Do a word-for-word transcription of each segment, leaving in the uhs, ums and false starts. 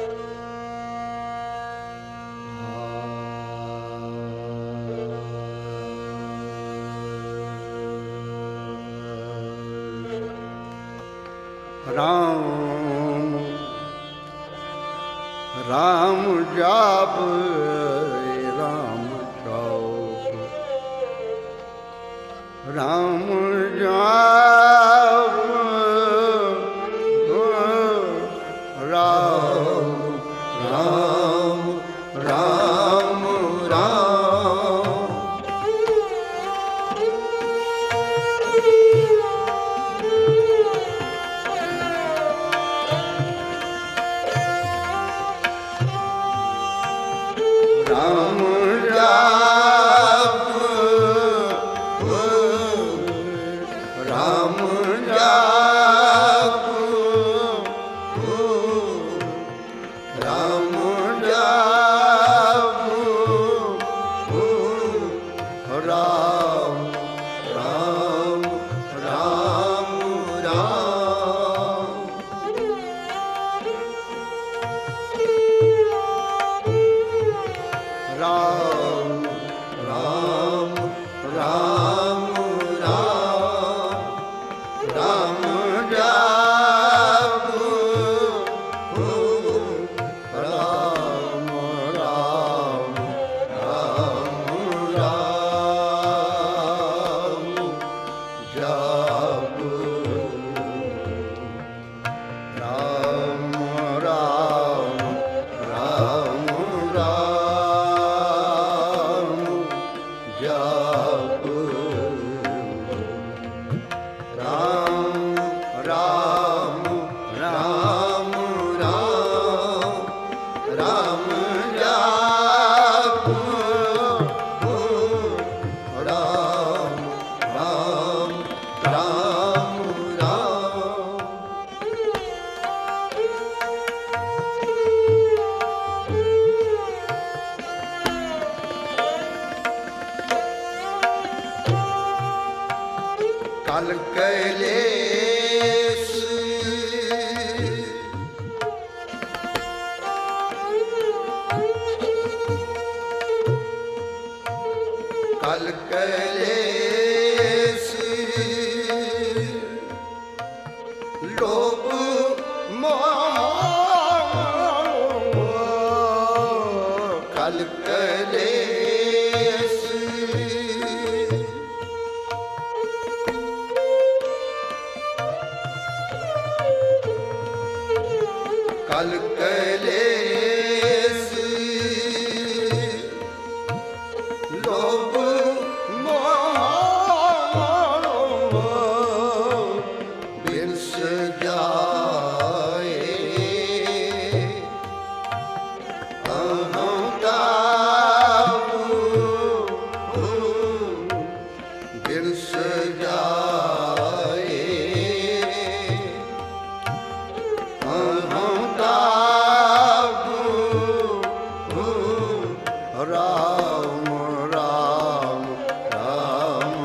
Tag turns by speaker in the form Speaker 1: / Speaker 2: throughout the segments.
Speaker 1: राम राम जाप राम जाप राम जाप राम राम राम राम जाप राम जाप राम जाप राम राम राम राम राम राम राम राम जाप राम राम राम राम जाप राम राम राम राम जाप राम राम राम राम राम जाप राम राम राम राम कल कैलेश कल कैलेश लोभ मोह कल कैलेश कल कैलेश लोभ मोह बिरस जाए अहंताप बिरस जाए राम राम राम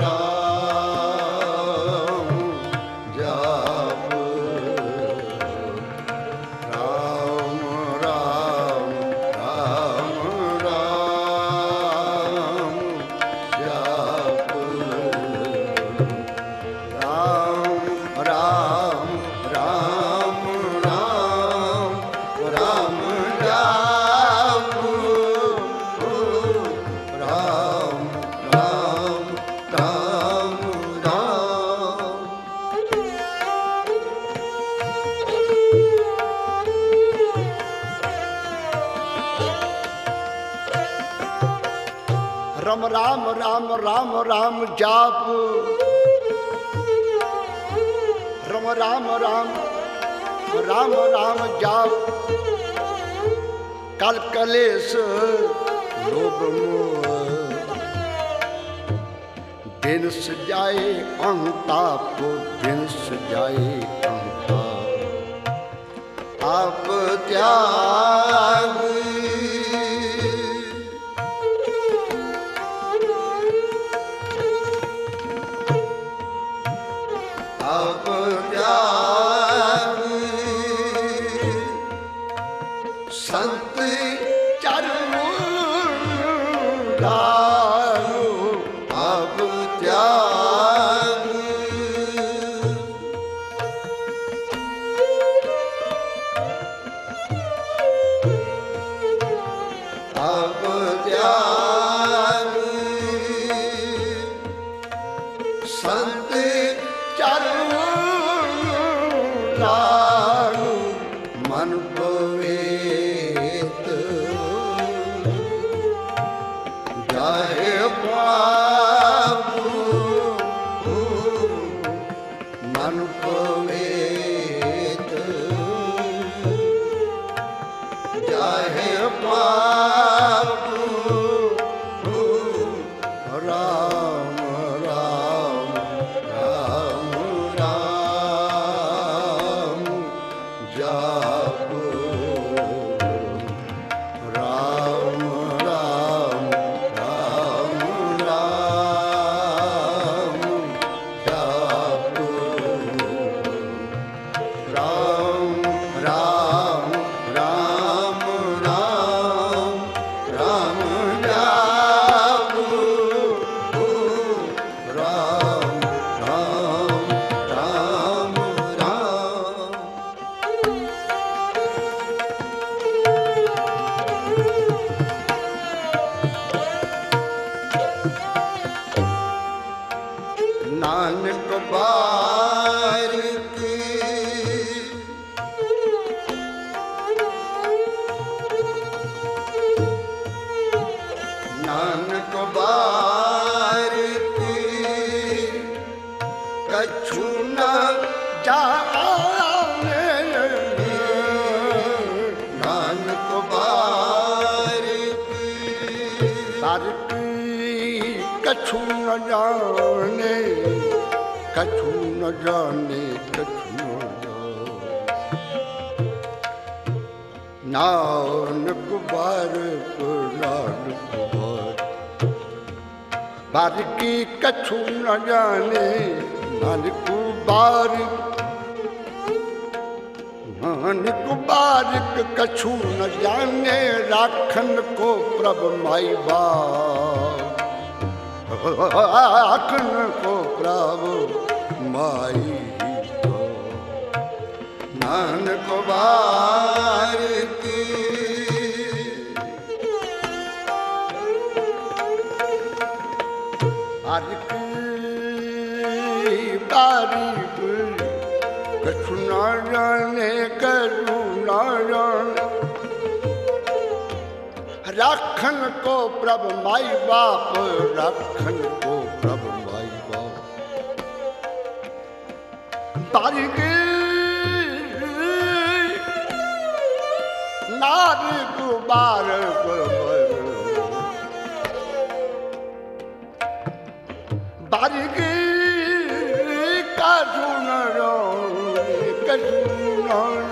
Speaker 1: राम जाप राम राम राम राम जाप राम राम राम राम राम जाप राम राम राम राम राम राम राम राम राम जाप राम राम राम राम राम जाप कल कलेश लोभ मोह दिन सजाए अंताप दिन सजाए अंताप आप त्याग आप त्याग को वेद जाहे पापू राम राम राम राम जाप राम राम राम राम जाप राम राम राम राम राम जाप राम राम राम राम नानक बारिक नानक बारिक कछु न जाने नानक बारिक बारिक कछु न जाने कछु न जाने कछु न जाने नानक बारिक नानक बारिक बारिकी कछु न जाने नानक बारिक नानक बारिक कछु न जाने राखन को प्रभ माई बाप राखन को प्रभ माई नानक बारिक बारिक बारिक कछु न जाने कछु न जाने राखन को प्रभ माई बाप राखन को प्रभ माई बाप बारिक नारिक बारिक बारिक कछु न जाने कछु न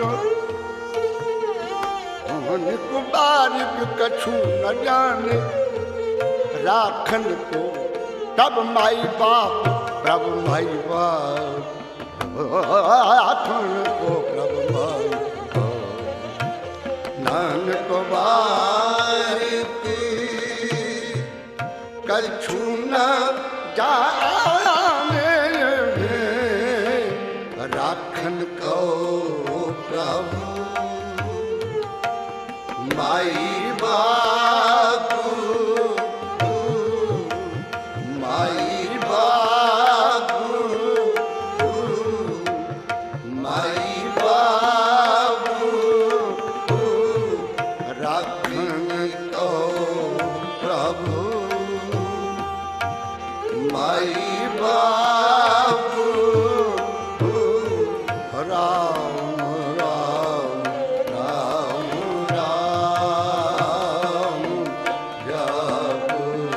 Speaker 1: जाने नानक बारिक कछु न जाने राखन को तब माई बाप प्रभ माई बाप राखन को प्रभ माई बाप नानक बारिक कछु न जाने राखन को प्रभु माई बाबू माई बाबू माई बाबू राखन को प्रभु माई बाबू राम राम राम राम जप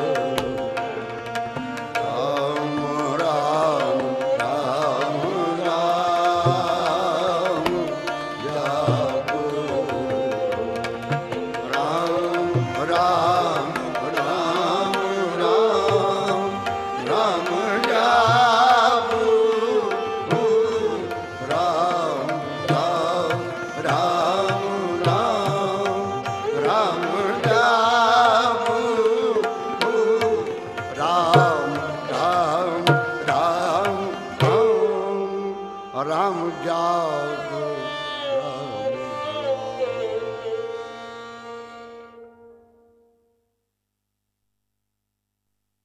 Speaker 1: राम राम राम राम जप राम राम राम राम राम जप राम राम राम राम राम जप राम राम राम राम राम जाप